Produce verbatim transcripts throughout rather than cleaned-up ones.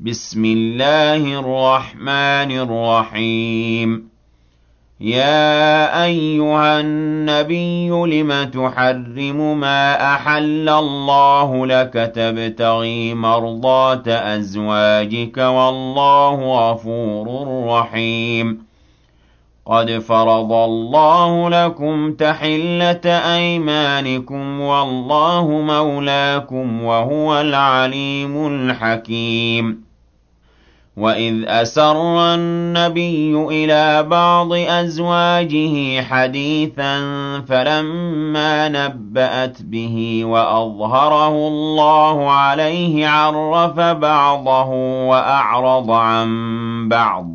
بسم الله الرحمن الرحيم يا أيها النبي لم تحرم ما أحل الله لك تبتغي مرضات أزواجك والله غفور رحيم قد فرض الله لكم تحلة أيمانكم والله مولاكم وهو العليم الحكيم وإذ أسر النبي إلى بعض أزواجه حديثا فلما نبأت به وأظهره الله عليه عرف بعضه وأعرض عن بعض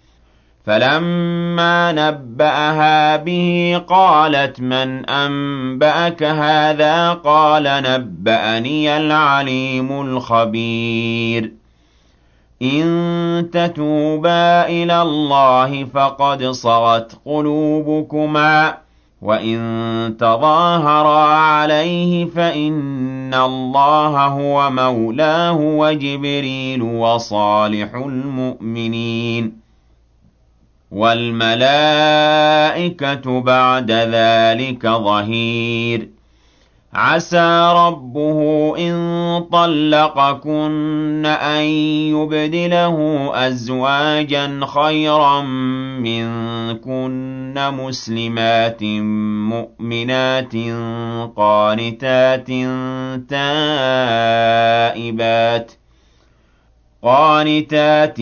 فلما نبأها به قالت من أنبأك هذا قال نبأني العليم الخبير إن تتوبا إلى الله فقد صغت قلوبكما وإن تظاهرا عليه فإن الله هو مولاه وجبريل وصالح المؤمنين والملائكة بعد ذلك ظهير عسى ربه إن طلقكن أن يبدله أزواجا خيرا منكن مسلمات مؤمنات قانتات تائبات قانتات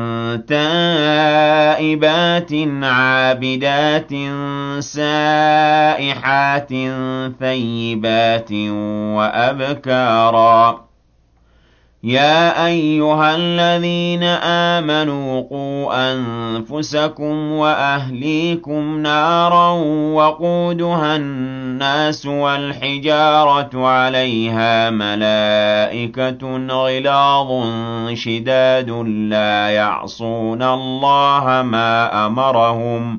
تائبات عابدات سائحات ثيبات وأبكارا يا أيها الذين آمنوا قوا أنفسكم وأهليكم نارا وقودها الناس والحجارة عليها ملائكة غلاظ شداد لا يعصون الله ما أمرهم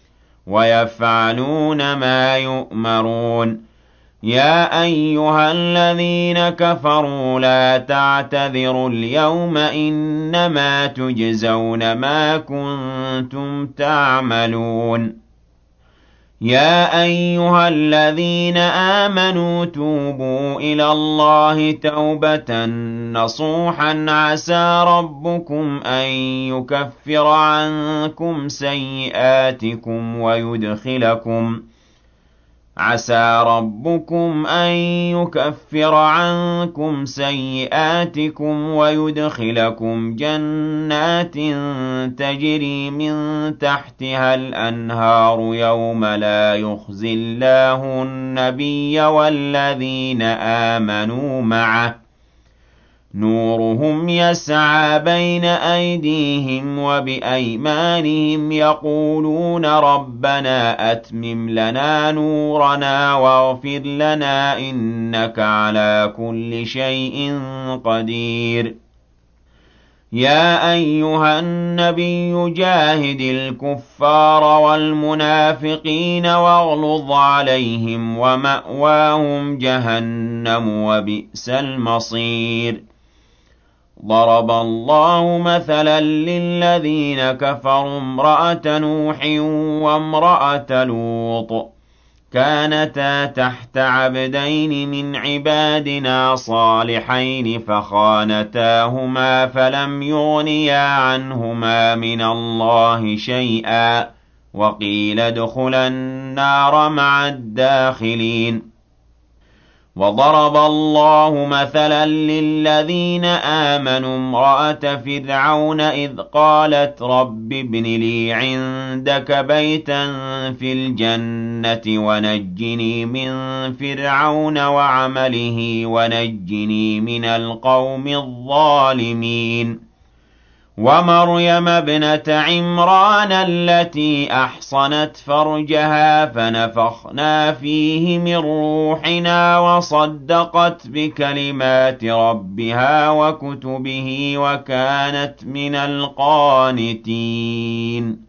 ويفعلون ما يؤمرون يا أيها الذين كفروا لا تعتذروا اليوم إنما تجزون ما كنتم تعملون يا أيها الذين آمنوا توبوا إلى الله توبة نصوحا عسى ربكم أن يكفر عنكم سيئاتكم ويدخلكم عسى ربكم أن يكفر عنكم سيئاتكم ويدخلكم جنات تجري من تحتها الأنهار يوم لا يخزي الله النبي والذين آمنوا معه نورهم يسعى بين أيديهم وبأيمانهم يقولون ربنا أتمم لنا نورنا واغفر لنا إنك على كل شيء قدير يا أيها النبي جاهد الكفار والمنافقين واغلظ عليهم ومأواهم جهنم وبئس المصير ضرب الله مثلا للذين كفروا امرأة نوح وامرأة لوط كانتا تحت عبدين من عبادنا صالحين فخانتاهما فلم يغنيا عنهما من الله شيئا وقيل ادخلا النار مع الداخلين وضرب الله مثلا للذين آمنوا امرأة فرعون إذ قالت رب ابن لي عندك بيتا في الجنة ونجني من فرعون وعمله ونجني من القوم الظالمين ومريم ابنة عمران التي أحصنت فرجها فنفخنا فيه من روحنا وصدقت بكلمات ربها وكتبه وكانت من القانتين